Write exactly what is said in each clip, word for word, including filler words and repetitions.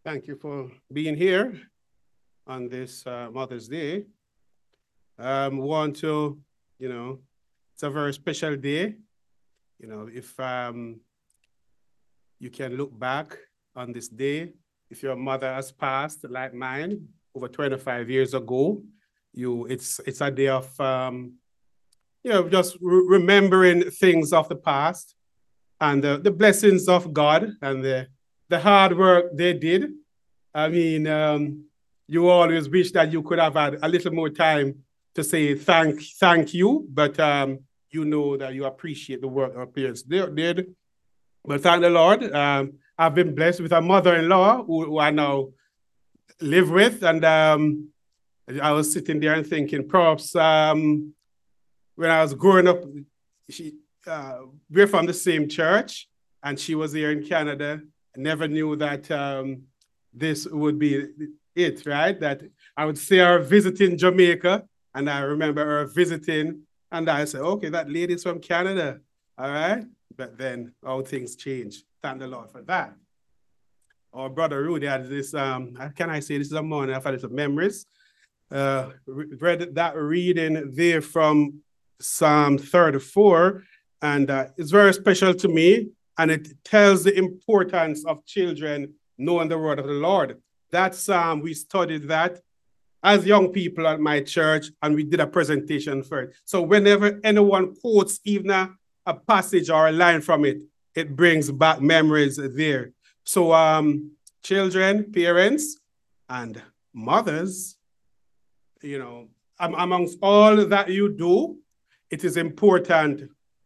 Thank you for being here on this uh, Mother's Day. Um, want to, you know, it's a very special day. You know, if um, you can look back on this day, if your mother has passed like mine over twenty-five years ago, you it's it's a day of um, you know just re- remembering things of the past and the, the blessings of God and the the hard work they did. I mean, um, you always wish that you could have had a little more time to say thank thank you, but um, you know that you appreciate the work our parents did. But thank the Lord, um, I've been blessed with a mother-in-law who, who I now live with, and um, I was sitting there and thinking, perhaps um, when I was growing up, she uh, we're from the same church, and she was here in Canada. I never knew that. Um, this would be it, right? That I would see her visiting Jamaica, and I remember her visiting, and I said, okay, that lady's from Canada, all right? But then all things change. Thank the Lord for that. Our brother Rudy had this, um, how can I say, this is a morning I've had some memories. Uh, read that reading there from Psalm thirty-four, and uh, it's very special to me, and it tells the importance of children knowing the word of the Lord. That psalm, we studied that as young people at my church, and we did a presentation for it. So whenever anyone quotes even a, a passage or a line from it, it brings back memories there. So um, children, parents, and mothers, you know, amongst all that you do, it is important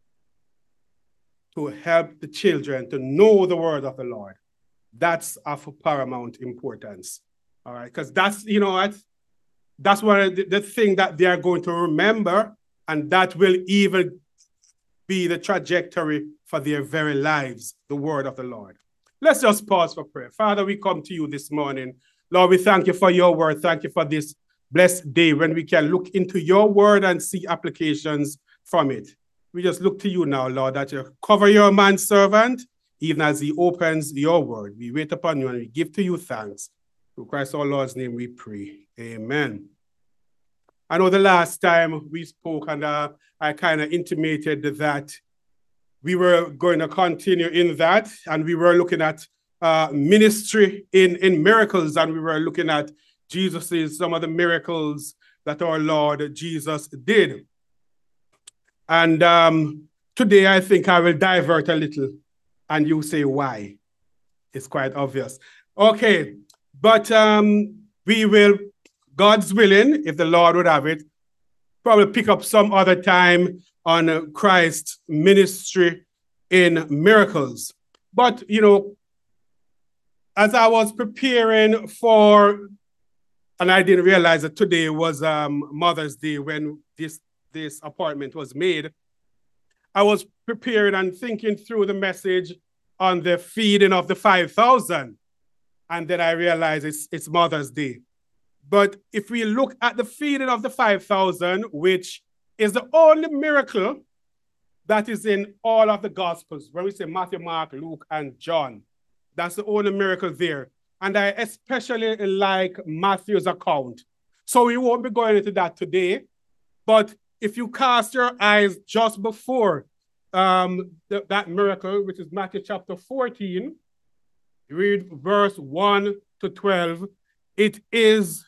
to help the children to know the word of the Lord. That's of paramount importance. All right, because that's, you know what, that's one of the, the thing that they are going to remember, and that will even be the trajectory for their very lives, the word of the Lord. Let's just pause for prayer. Father, we come to you this morning. Lord, we thank you for your word. Thank you for this blessed day when we can look into your word and see applications from it. We just look to you now, Lord, that you cover your manservant, even as he opens your word. We wait upon you and we give to you thanks. Through Christ our Lord's name we pray. Amen. I know the last time we spoke, and uh, I kind of intimated that we were going to continue in that, and we were looking at uh, ministry in, in miracles, and we were looking at Jesus's, some of the miracles that our Lord Jesus did. And um, today I think I will divert a little, and you say why. It's quite obvious. Okay, but um, we will, God's willing, if the Lord would have it, probably pick up some other time on uh, Christ's ministry in miracles. But, you know, as I was preparing for, and I didn't realize that today was um, Mother's Day when this, this appointment was made, I was preparing and thinking through the message on the feeding of the five thousand. And then I realized it's, it's Mother's Day. But if we look at the feeding of the five thousand, which is the only miracle that is in all of the Gospels, when we say Matthew, Mark, Luke, and John, that's the only miracle there. And I especially like Matthew's account. So we won't be going into that today. But if you cast your eyes just before um, th that miracle, which is Matthew chapter fourteen, read verse one to twelve, it is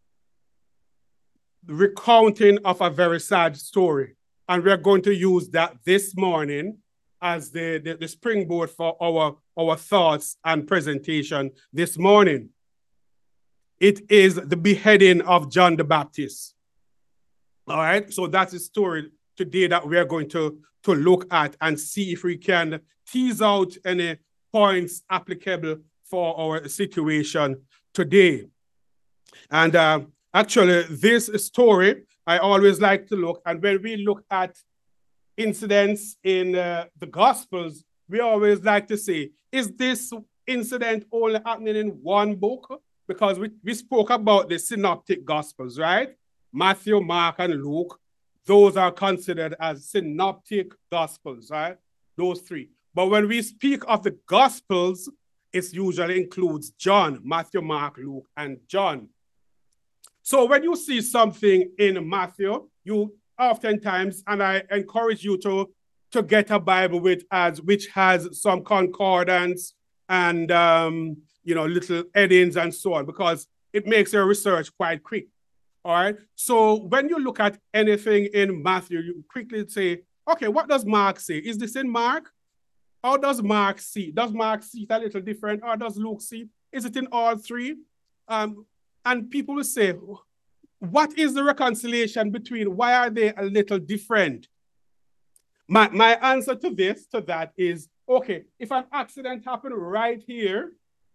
the recounting of a very sad story. And we're going to use that this morning as the, the, the springboard for our, our thoughts and presentation this morning. It is the beheading of John the Baptist. All right, so that's the story today that we're going to, to look at and see if we can tease out any points applicable for our situation today. And uh, actually, this story, I always like to look, and when we look at incidents in uh, the Gospels, we always like to say, is this incident only happening in one book? Because we, we spoke about the synoptic Gospels, right? Matthew, Mark, and Luke, those are considered as synoptic Gospels, right? Those three. But when we speak of the Gospels, it usually includes John, Matthew, Mark, Luke, and John. So when you see something in Matthew, you oftentimes, and I encourage you to, to get a Bible with as which has some concordance and um, you know, little headings and so on, because it makes your research quite quick. All right. So when you look at anything in Matthew, you quickly say, okay, what does Mark say? Is this in Mark? How does Mark see? Does Mark see it a little different? Or does Luke see it? Is it in all three? Um, and people will say, what is the reconciliation between? Why are they a little different? My, my answer to this, to that is, okay, if an accident happened right here,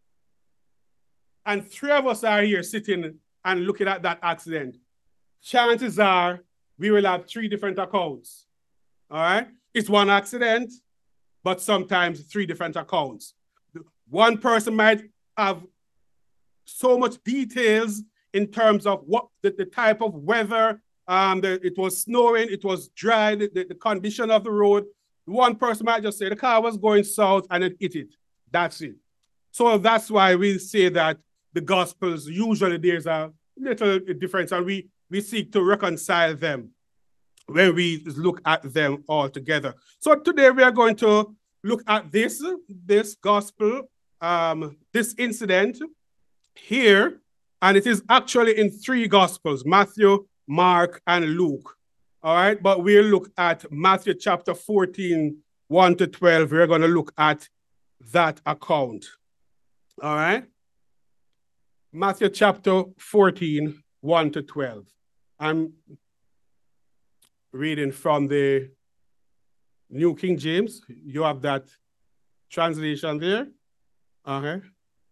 and three of us are here sitting and looking at that accident, chances are we will have three different accounts. All right? It's one accident, but sometimes three different accounts. One person might have so much details in terms of what the, the type of weather, um, the, it was snowing, it was dry, the, the condition of the road. One person might just say the car was going south and it hit it. That's it. So that's why we say that the Gospels, usually there's a little difference, and we, we seek to reconcile them when we look at them all together. So today we are going to look at this, this Gospel, um, this incident here, and it is actually in three Gospels, Matthew, Mark, and Luke. All right, but we'll look at Matthew chapter fourteen, one to twelve. We're going to look at that account. All right. Matthew chapter fourteen, one to twelve. I'm reading from the New King James. You have that translation there. Okay.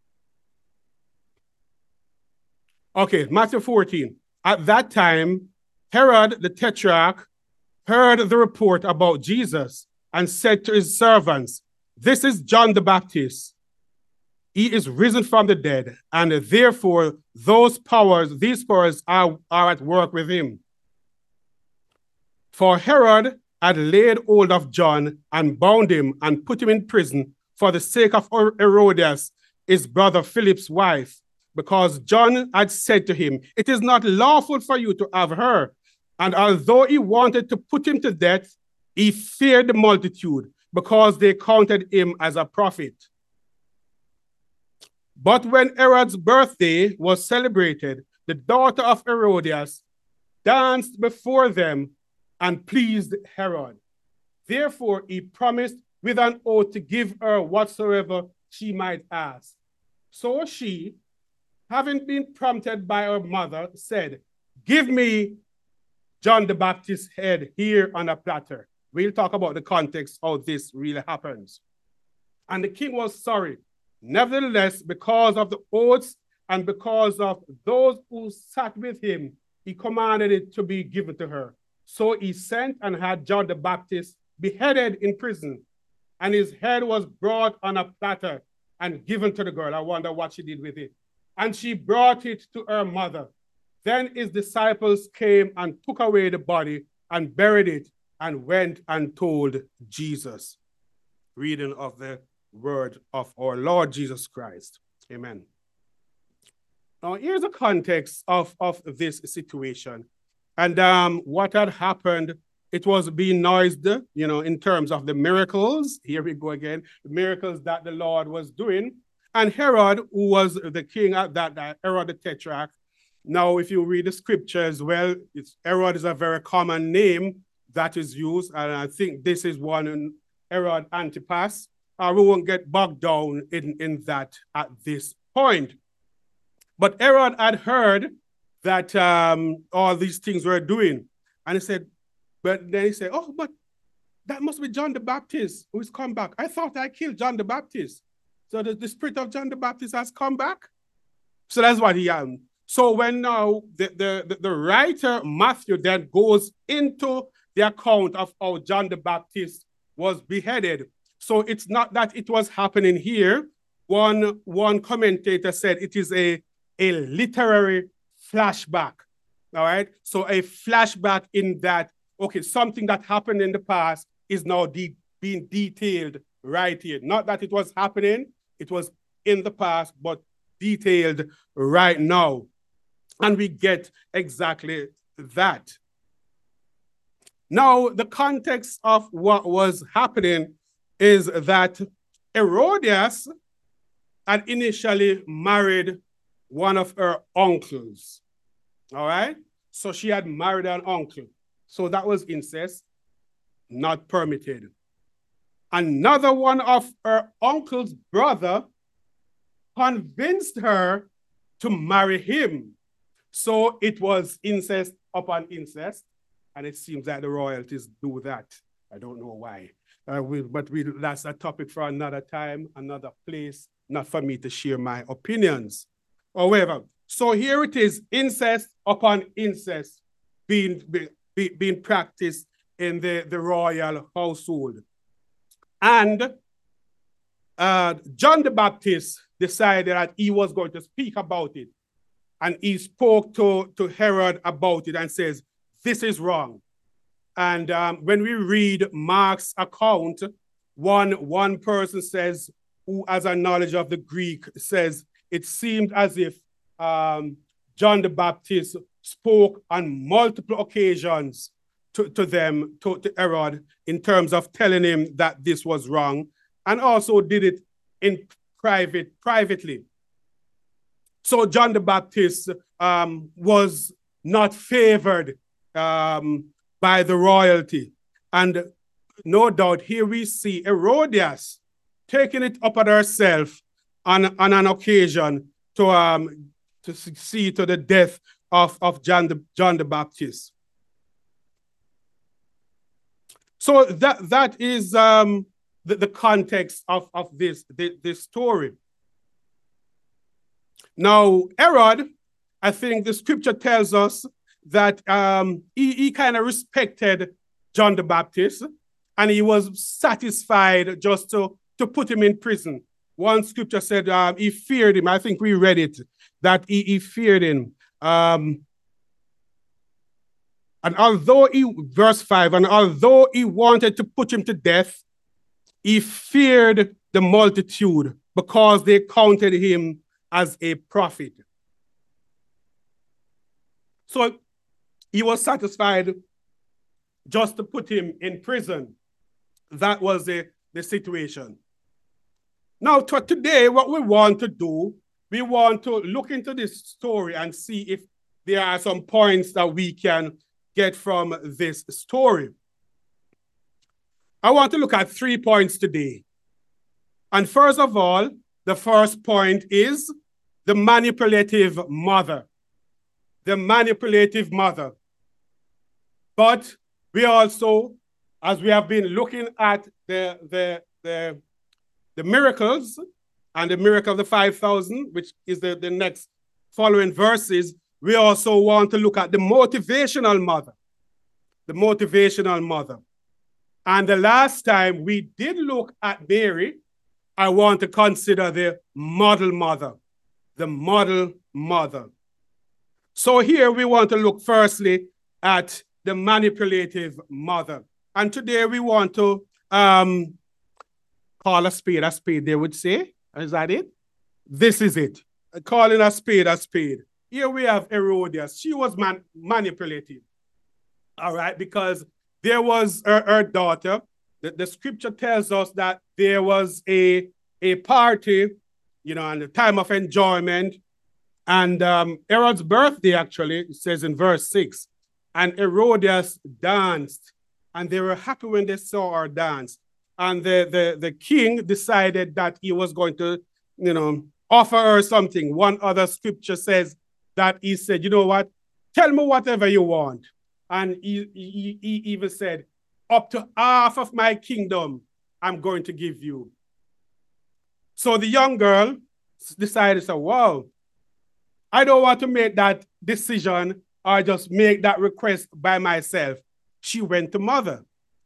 Okay, Matthew fourteen. At that time, Herod the Tetrarch heard the report about Jesus and said to his servants, "This is John the Baptist. He is risen from the dead, and therefore those powers, these powers are, are at work with him." For Herod had laid hold of John and bound him and put him in prison for the sake of Herodias, his brother Philip's wife, because John had said to him, "It is not lawful for you to have her." And although he wanted to put him to death, he feared the multitude, because they counted him as a prophet. But when Herod's birthday was celebrated, the daughter of Herodias danced before them and pleased Herod. Therefore, he promised with an oath to give her whatsoever she might ask. So she, having been prompted by her mother, said, "Give me John the Baptist's head here on a platter." We'll talk about the context how this really happens. And the king was sorry. Nevertheless, because of the oaths and because of those who sat with him, he commanded it to be given to her. So he sent and had John the Baptist beheaded in prison, and his head was brought on a platter and given to the girl. I wonder what she did with it. And she brought it to her mother. Then his disciples came and took away the body and buried it and went and told Jesus. Reading of the word of our Lord Jesus Christ. Amen. Now, here's the context of, of this situation. And um, what had happened, it was being noised, you know, in terms of the miracles. Here we go again, the miracles that the Lord was doing. And Herod, who was the king at that time, Herod the Tetrarch. Now, if you read the scripture as well, it's, Herod is a very common name that is used. And I think this is one in Herod Antipas. Uh, we won't get bogged down in, in that at this point. But Herod had heard that um, all these things were doing. And he said, but then he said, "Oh, but that must be John the Baptist who has come back. I thought I killed John the Baptist. So the, the spirit of John the Baptist has come back." So that's what he had. Um, so when now the, the, the, the writer Matthew then goes into the account of how John the Baptist was beheaded. So it's not that it was happening here. One, one commentator said it is a, a literary flashback. All right. So a flashback in that, okay, something that happened in the past is now de being detailed right here. Not that it was happening, it was in the past, but detailed right now. And we get exactly that. Now, the context of what was happening is that Herodias had initially married one of her uncles. All right? So she had married an uncle. So that was incest, not permitted. Another one of her uncle's brother convinced her to marry him. So it was incest upon incest. And it seems that the royalties do that. I don't know why. Uh, we, but we, that's a topic for another time, another place, not for me to share my opinions. However, so here it is, incest upon incest being, be, being practiced in the, the royal household. And uh, John the Baptist decided that he was going to speak about it. And he spoke to, to Herod about it and says, this is wrong. And um, when we read Mark's account, one, one person says, who has a knowledge of the Greek, says, it seemed as if um, John the Baptist spoke on multiple occasions to, to them, to, to Herod, in terms of telling him that this was wrong, and also did it in private, privately. So John the Baptist um, was not favored um, by the royalty. And no doubt here we see Herodias taking it upon herself on, on an occasion to, um, to see to the death of, of John, the, John the Baptist. So that, that is um, the, the context of, of this, this, this story. Now, Herod, I think the scripture tells us that um, he, he kind of respected John the Baptist, and he was satisfied just to, to put him in prison. One scripture said um, he feared him. I think we read it, that he, he feared him. Um, and although he, verse five, and although he wanted to put him to death, he feared the multitude because they counted him as a prophet. So he was satisfied just to put him in prison. That was the, the situation. Now, to today, what we want to do, we want to look into this story and see if there are some points that we can get from this story. I want to look at three points today. And first of all, the first point is the manipulative mother. The manipulative mother. But we also, as we have been looking at the, the, the, the miracles and the miracle of the five thousand, which is the, the next following verses, we also want to look at the motivational mother. The motivational mother. And the last time we did look at Mary, I want to consider the model mother. The model mother. So here we want to look firstly at the manipulative mother. And today we want to um, call a spade a spade, they would say. Is that it? This is it. Calling a spade a spade. Here we have Herodias. She was man manipulative. All right, because there was her, her daughter. The, the scripture tells us that there was a, a party, you know, and the time of enjoyment. And um, Herod's birthday, actually, it says in verse six, and Herodias danced, and they were happy when they saw her dance. And the, the, the king decided that he was going to, you know, offer her something. One other scripture says that he said, you know what, tell me whatever you want. And he, he, he even said, up to half of my kingdom, I'm going to give you. So the young girl decided to say, wow, I don't want to make that decision or just make that request by myself. She went to mother.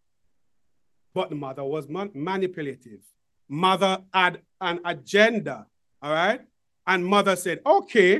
But the mother was man manipulative. Mother had an agenda, all right? And mother said, okay,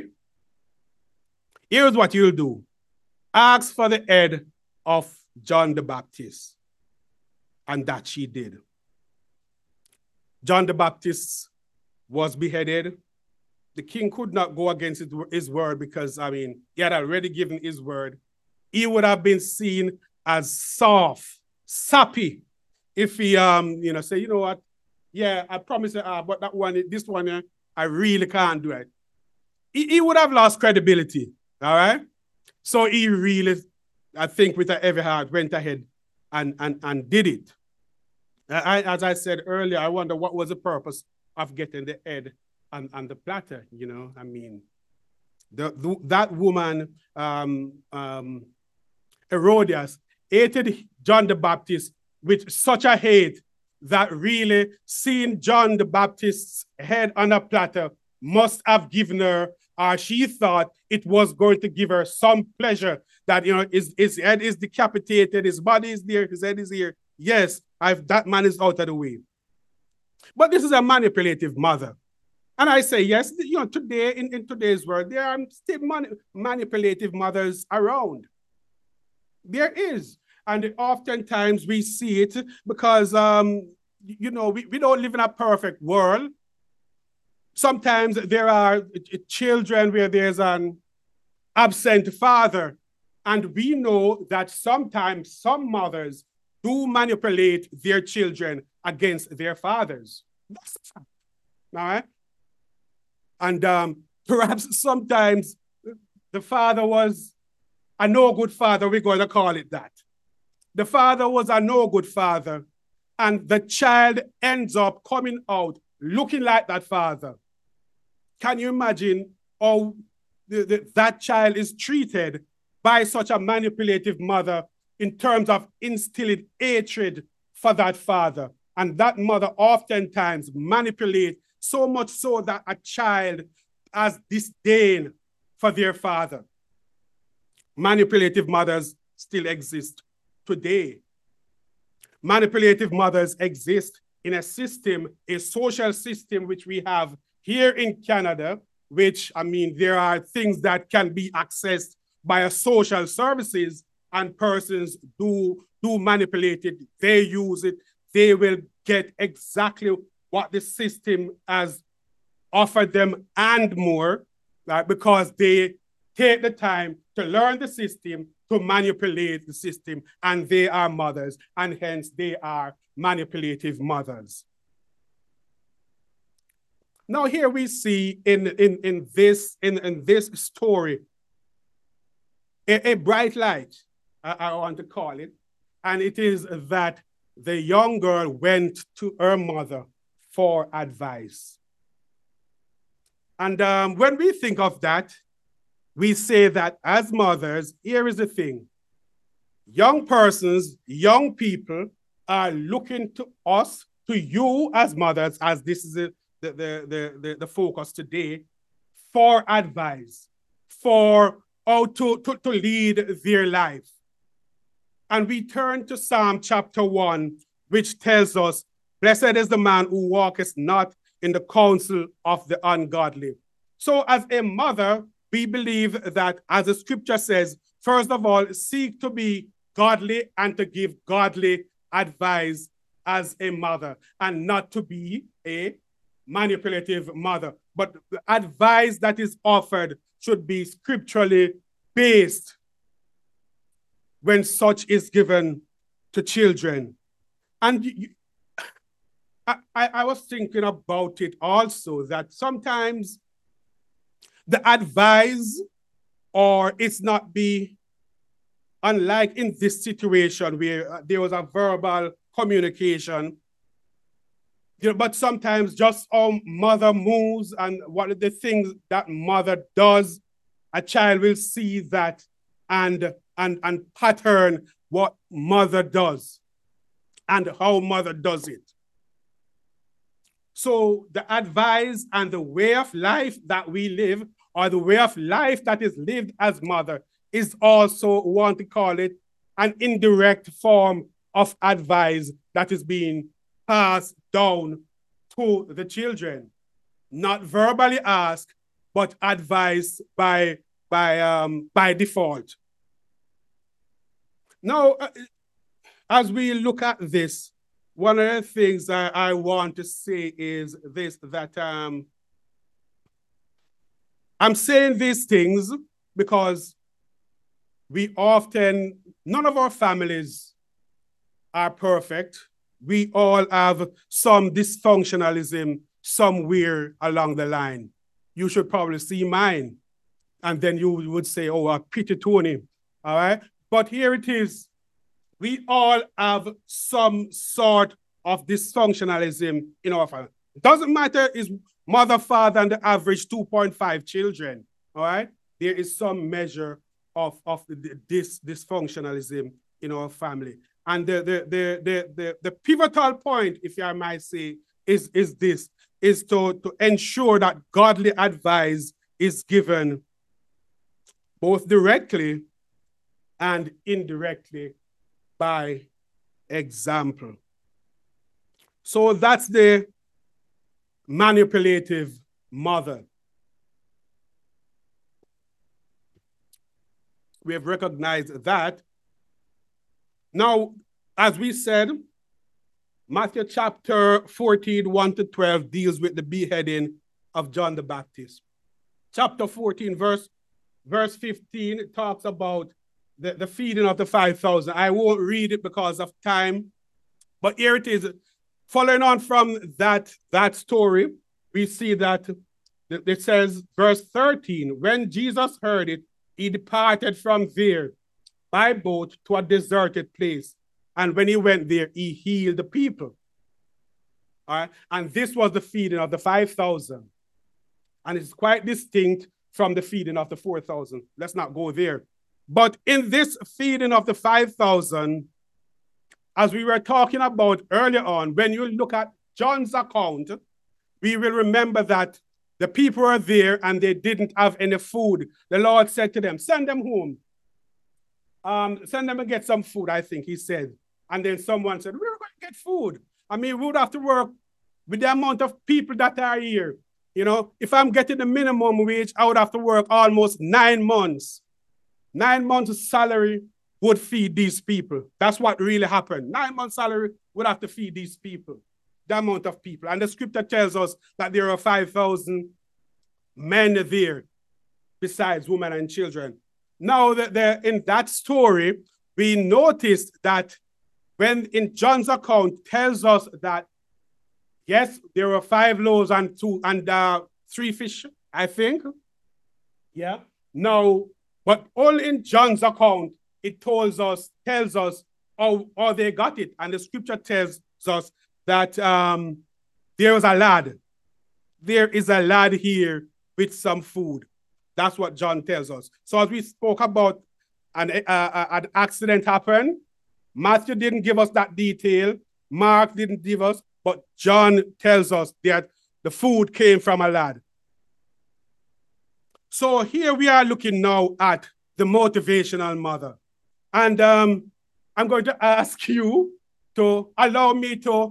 here's what you'll do. Ask for the head of John the Baptist. And that she did. John the Baptist was beheaded. The king could not go against his, his word because, I mean, he had already given his word. He would have been seen as soft, sappy, if he, um, you know, say, you know what, yeah, I promise you, uh, but that one, this one, uh, I really can't do it. He, he would have lost credibility, all right? So he really, I think, with a heavy heart, went ahead and, and, and did it. I, as I said earlier, I wonder what was the purpose of getting the head on, on the platter, you know? I mean, the, the, that woman, um, um, Herodias, hated John the Baptist with such a hate that really seeing John the Baptist's head on a platter must have given her, or she thought it was going to give her some pleasure that, you know, his, his head is decapitated, his body is there, his head is here. Yes, I've, that man is out of the way. But this is a manipulative mother. And I say, yes, you know, today, in, in today's world, there are still mani manipulative mothers around. There is. And oftentimes we see it because, um, you know, we, we don't live in a perfect world. Sometimes there are children where there's an absent father. And we know that sometimes some mothers do manipulate their children against their fathers. That's a fact. All right? And um, perhaps sometimes the father was a no good father, we're going to call it that. The father was a no good father, and the child ends up coming out looking like that father. Can you imagine how the, the, that child is treated by such a manipulative mother in terms of instilling hatred for that father? And that mother oftentimes manipulates so much so that a child has disdain for their father. Manipulative mothers still exist today. Manipulative mothers exist in a system, a social system, which we have here in Canada, which, I mean, there are things that can be accessed by a social services, and persons do, do manipulate it. They use it. They will get exactly what the system has offered them and more, right? Because they take the time to learn the system, to manipulate the system, and they are mothers, and hence they are manipulative mothers. Now here we see in, in, in, this, in, in this story a, a bright light, I, I want to call it, and it is that the young girl went to her mother for advice. And um, when we think of that, we say that as mothers, here is the thing. Young persons, young people are looking to us, to you as mothers, as this is the, the, the, the, the focus today, for advice, for how to, to, to lead their life. And we turn to Psalm chapter one, which tells us, blessed is the man who walketh not in the counsel of the ungodly. So as a mother, we believe that, as the scripture says, first of all, seek to be godly and to give godly advice as a mother, and not to be a manipulative mother. But the advice that is offered should be scripturally based when such is given to children. And you, I, I was thinking about it also, that sometimes the advice, or it's not be, unlike in this situation where there was a verbal communication, you know, but sometimes just how mother moves and what are the things that mother does, a child will see that and, and, and pattern what mother does and how mother does it. So the advice and the way of life that we live, or the way of life that is lived as mother, is also, we want to call it, an indirect form of advice that is being passed down to the children. Not verbally asked, but advised by, by, um, by default. Now, as we look at this, one of the things I, I want to say is this, that um, I'm saying these things because we often, none of our families are perfect. We all have some dysfunctionalism somewhere along the line. You should probably see mine. And then you would say, oh, I pity Tony. All right. But here it is. We all have some sort of dysfunctionalism in our family. It doesn't matter is mother, father, and the average two point five children. All right. There is some measure of, of this dysfunctionalism in our family. And the, the, the, the, the, the pivotal point, if I might say, is, is this, is to, to ensure that godly advice is given both directly and indirectly by example. So that's the manipulative mother. We have recognized that. Now, as we said, Matthew chapter fourteen, one to twelve deals with the beheading of John the Baptist. Chapter fourteen, verse, verse fifteen talks about the, the feeding of the five thousand. I won't read it because of time, but here it is. Following on from that, that story, we see that it says, verse thirteen, when Jesus heard it, he departed from there by boat to a deserted place. And when he went there, he healed the people. All right? And this was the feeding of the five thousand. And it's quite distinct from the feeding of the four thousand. Let's not go there. But in this feeding of the five thousand, as we were talking about earlier on, when you look at John's account, we will remember that the people were there and they didn't have any food. The Lord said to them, send them home. Um, send them and get some food, I think he said. And then someone said, we're going to get food. I mean, we would have to work with the amount of people that are here. You know, if I'm getting the minimum wage, I would have to work almost nine months. Nine months of salary would feed these people. That's what really happened. Nine months salary would have to feed these people, the amount of people. And the scripture tells us that there are five thousand men there, besides women and children. Now, the, the, in that story, we noticed that when in John's account tells us that, yes, there were five loaves and two and uh, three fish, I think. Yeah. Now, but only in John's account, it tells us, tells us how, how they got it. And the scripture tells us that um, there was a lad. There is a lad here with some food. That's what John tells us. So as we spoke about an, uh, an accident happened, Matthew didn't give us that detail. Mark didn't give us, but John tells us that the food came from a lad. So here we are looking now at the motivational mother. And um, I'm going to ask you to allow me to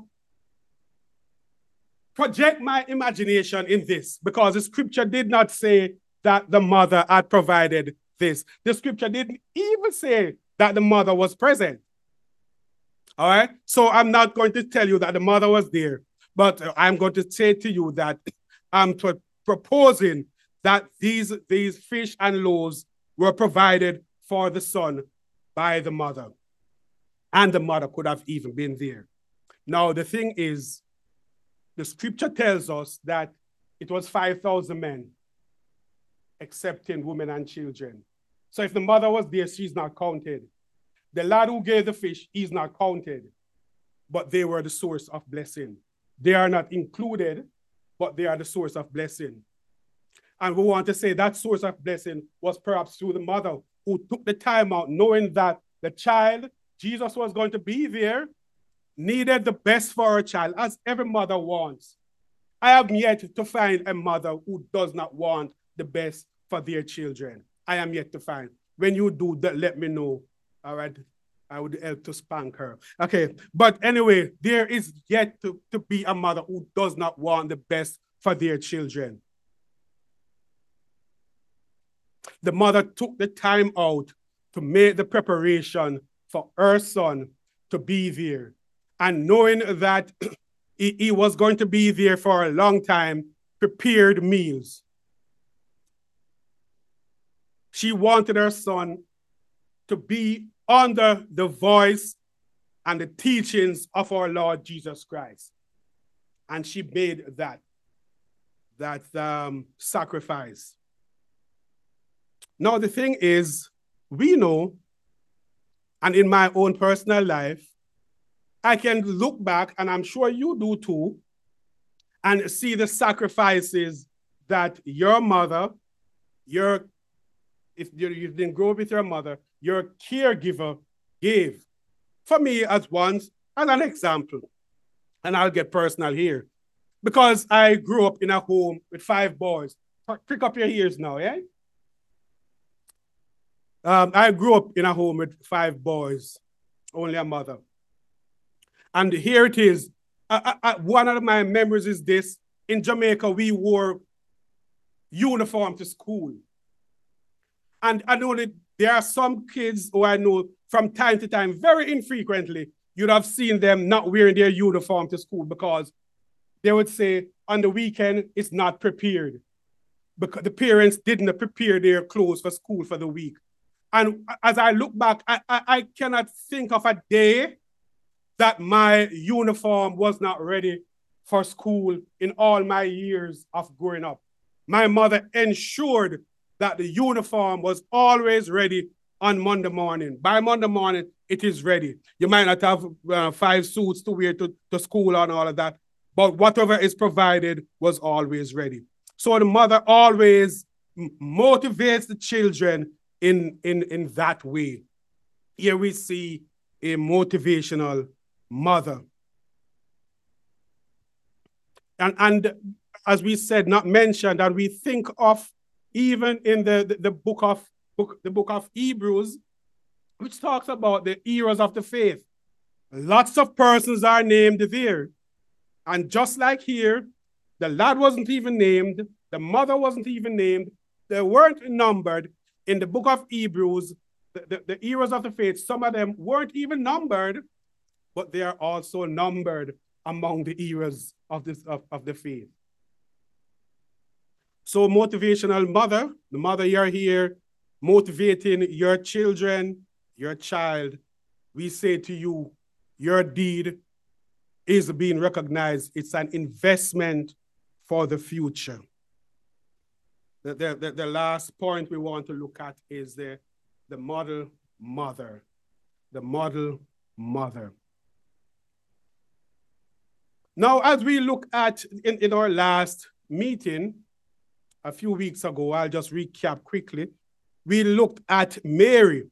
project my imagination in this, because the scripture did not say that the mother had provided this. The scripture didn't even say that the mother was present. All right? So I'm not going to tell you that the mother was there, but I'm going to say to you that I'm proposing that these, these fish and loaves were provided for the son by the mother. And the mother could have even been there. Now, the thing is, the scripture tells us that it was five thousand men, excepting women and children. So if the mother was there, she's not counted. The lad who gave the fish, he's not counted. But they were the source of blessing. They are not included, but they are the source of blessing. And we want to say that source of blessing was perhaps through the mother who took the time out, knowing that the child, Jesus was going to be there, needed the best for her child, as every mother wants. I have yet to find a mother who does not want the best for their children. I am yet to find. When you do that, let me know. All right. I would help to spank her. Okay. But anyway, there is yet to, to be a mother who does not want the best for their children. The mother took the time out to make the preparation for her son to be there. and knowing that he, he was going to be there for a long time, prepared meals. She wanted her son to be under the voice and the teachings of our Lord Jesus Christ. And she made that, that um, sacrifice. Now, the thing is, we know, and in my own personal life, I can look back, and I'm sure you do too, and see the sacrifices that your mother, your, if you didn't grow up with your mother, your caregiver gave. For me, as once, as an example, and I'll get personal here, because I grew up in a home with five boys. Pick up your ears now, yeah? Um, I grew up in a home with five boys, only a mother. And here it is. I, I, one of my memories is this. In Jamaica, we wore uniform to school. And I know that there are some kids who I know from time to time, very infrequently, you'd have seen them not wearing their uniform to school because they would say on the weekend, it's not prepared. Because the parents didn't prepare their clothes for school for the week. And as I look back, I, I, I cannot think of a day that my uniform was not ready for school in all my years of growing up. My mother ensured that the uniform was always ready on Monday morning. By Monday morning, it is ready. You might not have uh, five suits to wear to, to school and all of that, but whatever is provided was always ready. So the mother always motivates the children in, in, in that way. Here we see a motivational mother. And, and as we said, not mentioned, and we think of even in the, the, the book of book, the book of Hebrews, which talks about the heroes of the faith. Lots of persons are named there. And just like here, the lad wasn't even named, the mother wasn't even named, they weren't numbered. In the book of Hebrews, the, the, the heroes of the faith, some of them weren't even numbered, but they are also numbered among the heroes of, this, of, of the faith. So motivational mother, the mother you're here, motivating your children, your child, we say to you, your deed is being recognized. It's an investment for the future. The, the, the, the last point we want to look at is the, the model mother. The model mother. Now, as we look at in, in our last meeting a few weeks ago, I'll just recap quickly. We looked at Mary.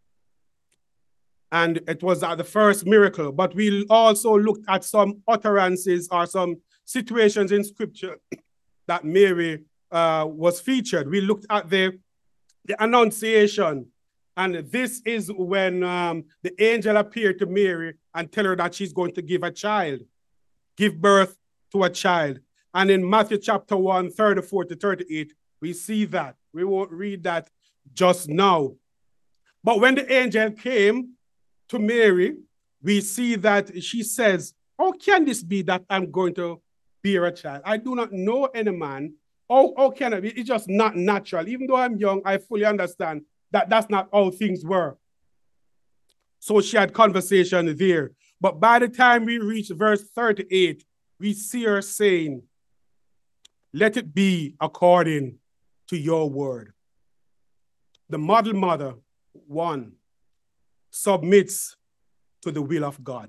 And it was uh, the first miracle, but we also looked at some utterances or some situations in scripture that Mary uh, was featured. We looked at the, the Annunciation, and this is when um, the angel appeared to Mary and tell her that she's going to give a child, give birth to a child. And in Matthew chapter one, thirty-four to thirty-eight, we see that. We won't read that just now. But when the angel came to Mary, we see that she says, how can this be that I'm going to bear a child? I do not know any man. How, how can it be? It's just not natural. Even though I'm young, I fully understand that that's not how things were. So she had conversation there. But by the time we reach verse thirty-eight, we see her saying, let it be according to your word. The model mother, one, submits to the will of God.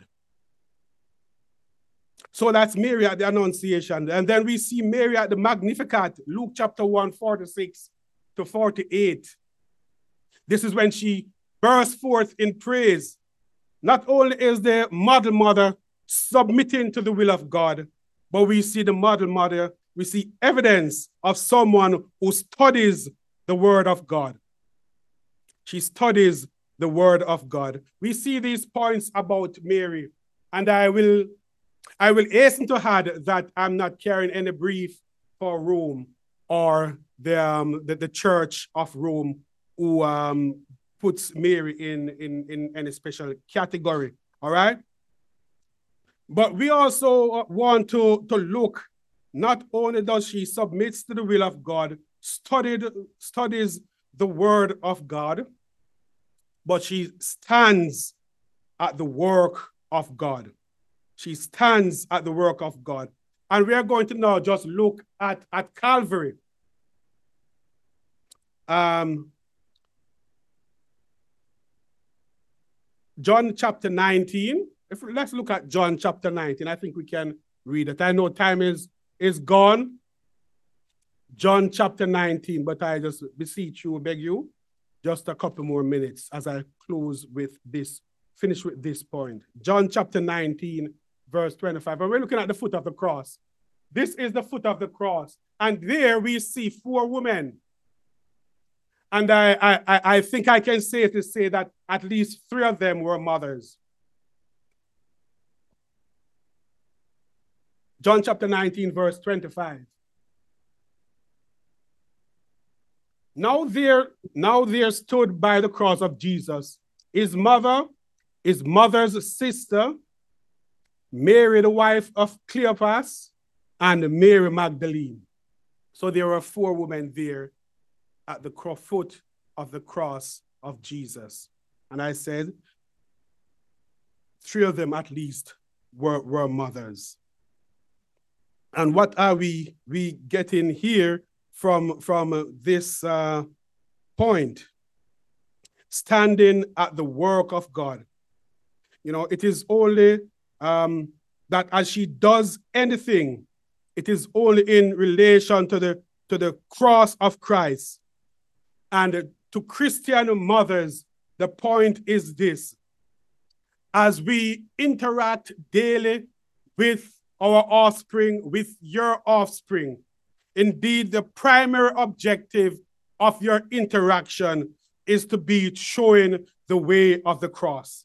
So that's Mary at the Annunciation. And then we see Mary at the Magnificat, Luke chapter one, forty-six to forty-eight. This is when she bursts forth in praise. Not only is the model mother submitting to the will of God, but we see the model mother, we see evidence of someone who studies the word of God. She studies the word of God. We see these points about Mary, and I will, I will hasten to add that I'm not carrying any brief for Rome or the, um, the, the Church of Rome who um, puts Mary in, in, in any special category, all right? But we also want to, to look, not only does she submit to the will of God, studied, studies the word of God, but she stands at the work of God. She stands at the work of God. And we are going to now just look at, at Calvary. Um, John chapter nineteen. If let's look at John chapter nineteen. I think we can read it. I know time is, is gone. John chapter nineteen, but I just beseech you, beg you, just a couple more minutes as I close with this, finish with this point. John chapter nineteen, verse twenty-five. And we're looking at the foot of the cross. This is the foot of the cross. And there we see four women. And I, I, I think I can say to say that at least three of them were mothers. John chapter nineteen, verse twenty-five. Now there, now there stood by the cross of Jesus his mother, his mother's sister, Mary, the wife of Cleopas, and Mary Magdalene. So there were four women there at the foot of the cross of Jesus. And I said, three of them at least were, were mothers. And what are we, we getting here from, from this uh, point? Standing at the work of God. You know, it is only um, that as she does anything, it is only in relation to the, to the cross of Christ. And to Christian mothers, the point is this. As we interact daily with our offspring, with your offspring, indeed, the primary objective of your interaction is to be showing the way of the cross.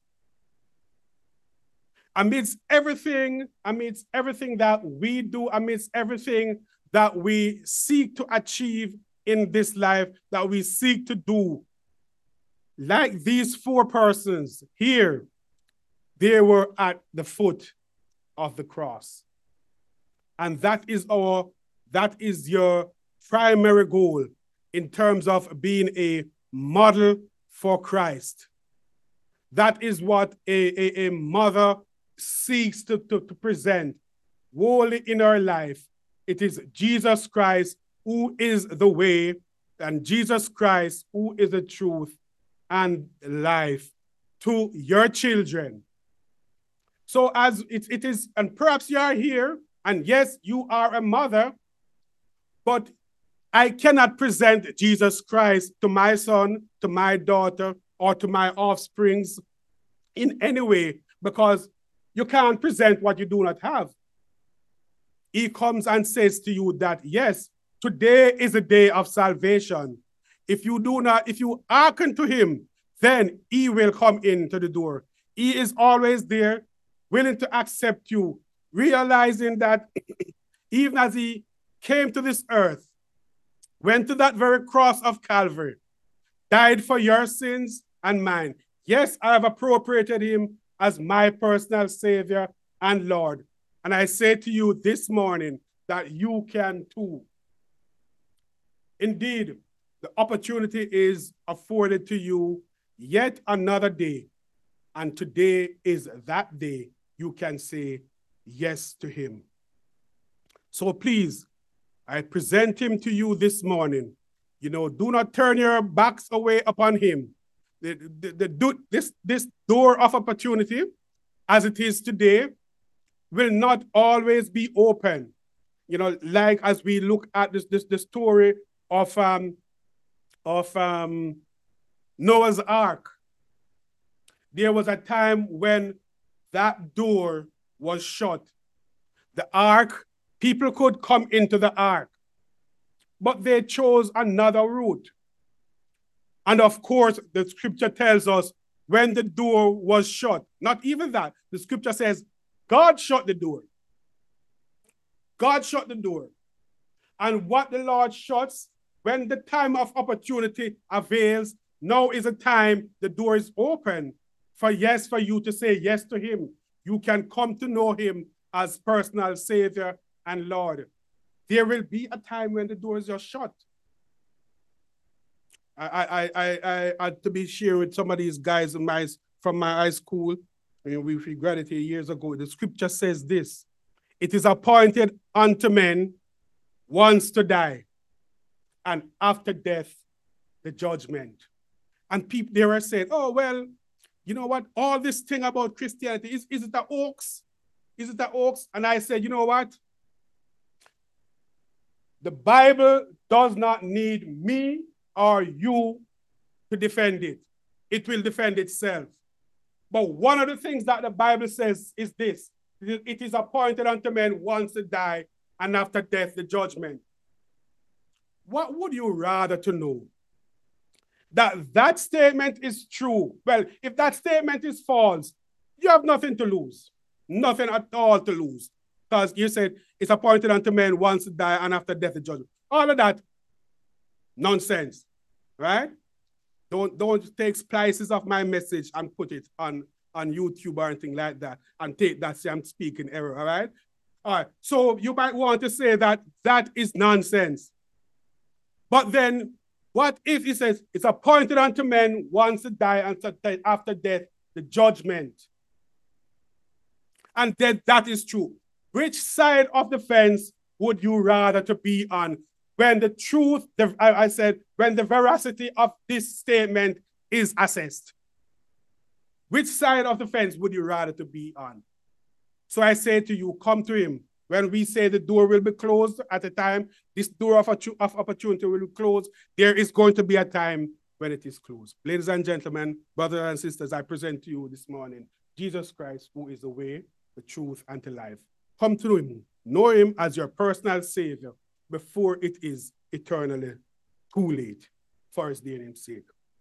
Amidst everything, amidst everything that we do, amidst everything that we seek to achieve in this life, that we seek to do, like these four persons here, they were at the foot of the cross. And that is our, that is your primary goal in terms of being a model for Christ. That is what a, a, a mother seeks to, to, to present wholly in her life. It is Jesus Christ who is the way, and Jesus Christ who is the truth and life to your children. So as it, it is, and perhaps you are here, and yes, you are a mother, but I cannot present Jesus Christ to my son, to my daughter, or to my offsprings in any way, because you can't present what you do not have. He comes and says to you that, yes, today is a day of salvation. If you do not, if you hearken to him, then he will come into the door. He is always there, willing to accept you, realizing that even as he came to this earth, went to that very cross of Calvary, died for your sins and mine. Yes, I have appropriated him as my personal Savior and Lord. And I say to you this morning that you can too. Indeed, the opportunity is afforded to you yet another day. And today is that day you can say yes to him. So please, I present him to you this morning. You know, do not turn your backs away upon him. The, the, the, the, this, this door of opportunity, as it is today, will not always be open. You know, like as we look at this, this the story of, um, of um, Noah's Ark. There was a time when that door was shut. The ark, people could come into the ark, but they chose another route. And of course, the scripture tells us when the door was shut, not even that, the scripture says, God shut the door. God shut the door. And what the Lord shuts, when the time of opportunity avails, now is a time the door is open for yes, for you to say yes to him. you can come to know him as personal Savior and Lord, there will be a time when the doors are shut. I, I, I, I had to be sharing with some of these guys in my, from my high school. I mean, we graduated years ago. The scripture says this: it is appointed unto men once to die, and after death, the judgment. And people, they were saying, oh, well, you know what? All this thing about Christianity, is, is it a hoax? Is it a hoax? And I said, you know what? The Bible does not need me or you to defend it. It will defend itself. But one of the things that the Bible says is this: it is appointed unto men once to die, and after death, the judgment. What would you rather to know? That that statement is true. Well, if that statement is false, you have nothing to lose. Nothing at all to lose. Because you said it's appointed unto men once to die, and after death, the judgment. All of that, nonsense, right? Don't, don't take splices of my message and put it on, on YouTube or anything like that and take that, say I'm speaking error, all right? All right, so you might want to say that that is nonsense. But then, what if he says it's appointed unto men once to die, and after death, the judgment? And then that is true. Which side of the fence would you rather to be on when the truth, the, I, I said, when the veracity of this statement is assessed? Which side of the fence would you rather to be on? So I say to you, come to him. When we say the door will be closed at a time, this door of, of opportunity will be closed, there is going to be a time when it is closed. Ladies and gentlemen, brothers and sisters, I present to you this morning Jesus Christ, who is the way, the truth, and the life. Come to him. Know him as your personal Savior before it is eternally too late for his name's sake.